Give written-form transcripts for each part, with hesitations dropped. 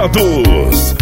Conectados.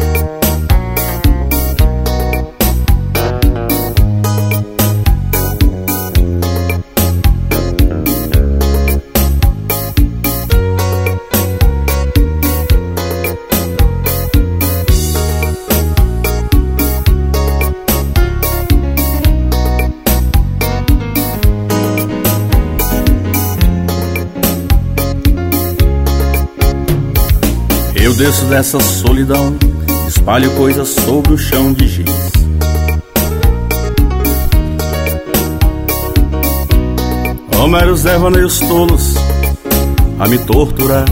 Eu desço dessa solidão, espalho coisas sobre o chão de giz. Homeros devaneios tolos a me torturar.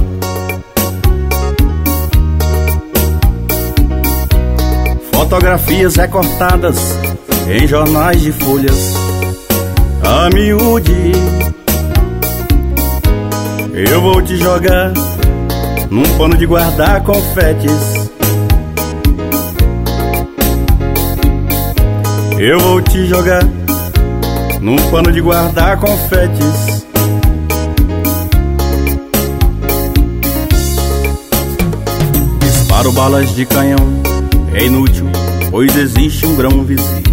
Fotografias recortadas em jornais de folhas a miúde. Eu vou te jogar num pano de guardar confetes. Eu vou te jogar num pano de guardar confetes. Disparo balas de canhão, é inútil, pois existe um grão vizinho.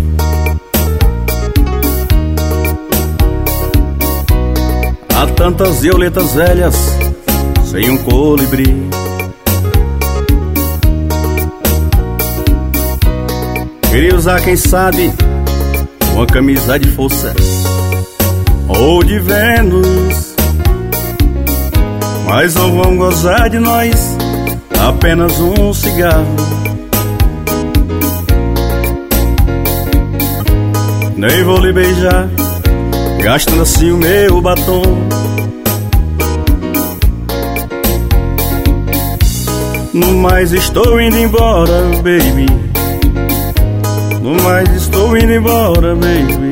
Há tantas violetas velhas sem um colibri. Queria usar, quem sabe, uma camisa de força ou de Vênus, mas não vão gozar de nós, apenas um cigarro. Nem vou lhe beijar, gastando assim o meu batom. No mais estou indo embora, baby. No mais estou indo embora, baby.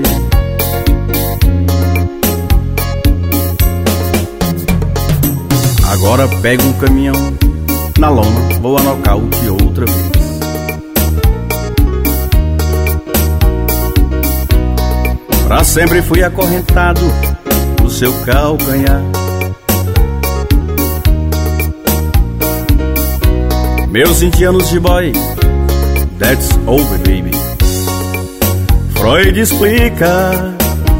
Agora pego um caminhão, na lona vou a nocaute outra vez. Pra sempre fui acorrentado no seu calcanhar. Meus 20 anos de boy, that's over, baby. Freud explica,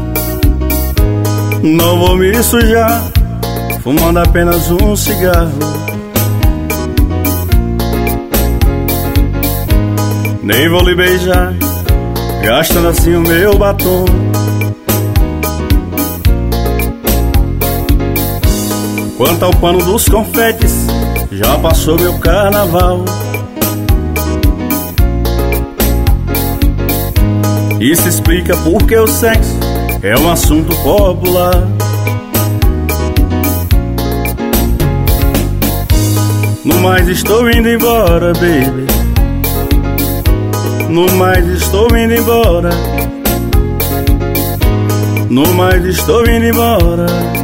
não vou me sujar fumando apenas um cigarro. Nem vou lhe beijar, gastando assim o meu batom. Quanto ao pano dos confetes, já passou meu carnaval. Isso explica porque o sexo é um assunto popular. No mais estou indo embora, baby. No mais estou indo embora. No mais estou indo embora.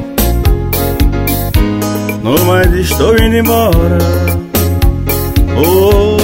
No mais estou indo embora. Oh.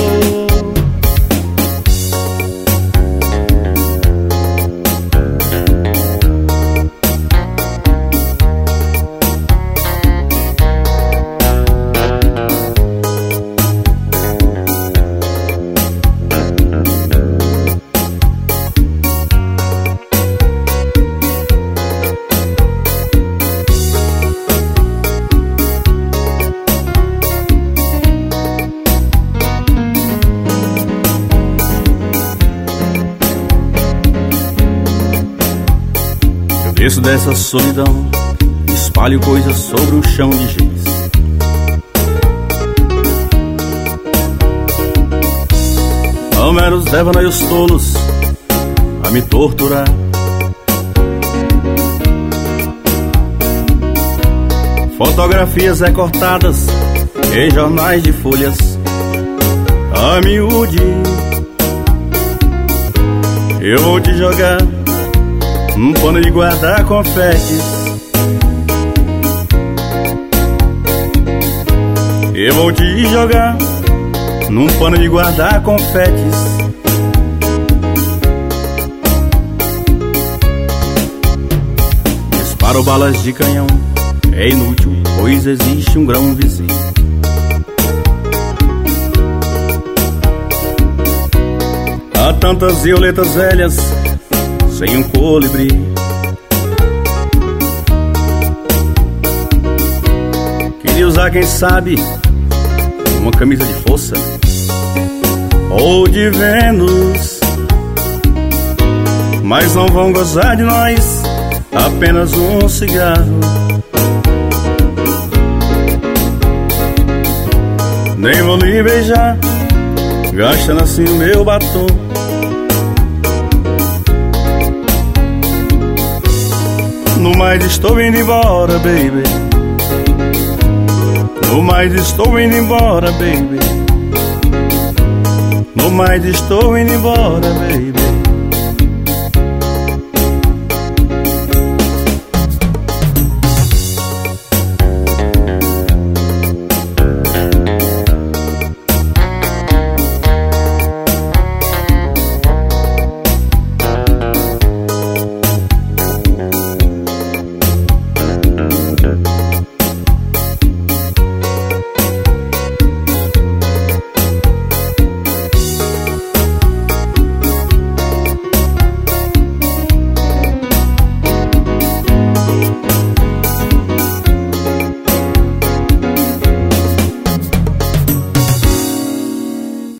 Desço dessa solidão, espalho coisas sobre o chão de giz. Homeros devaneios tolos a me torturar. Fotografias recortadas em jornais de folhas a miúde. Eu vou te jogar num pano de guardar confetes. Eu vou te jogar num pano de guardar confetes. Disparo balas de canhão, é inútil, pois existe um grão vizinho. tantas violetas velhas sem um colibri. Queria usar, quem sabe, uma camisa de força ou de Vênus, mas não vão gozar de nós, apenas um cigarro. Nem vou lhe beijar, gastando assim o meu batom. No mais estou indo embora, baby. No mais estou indo embora, baby. No mais estou indo embora, baby.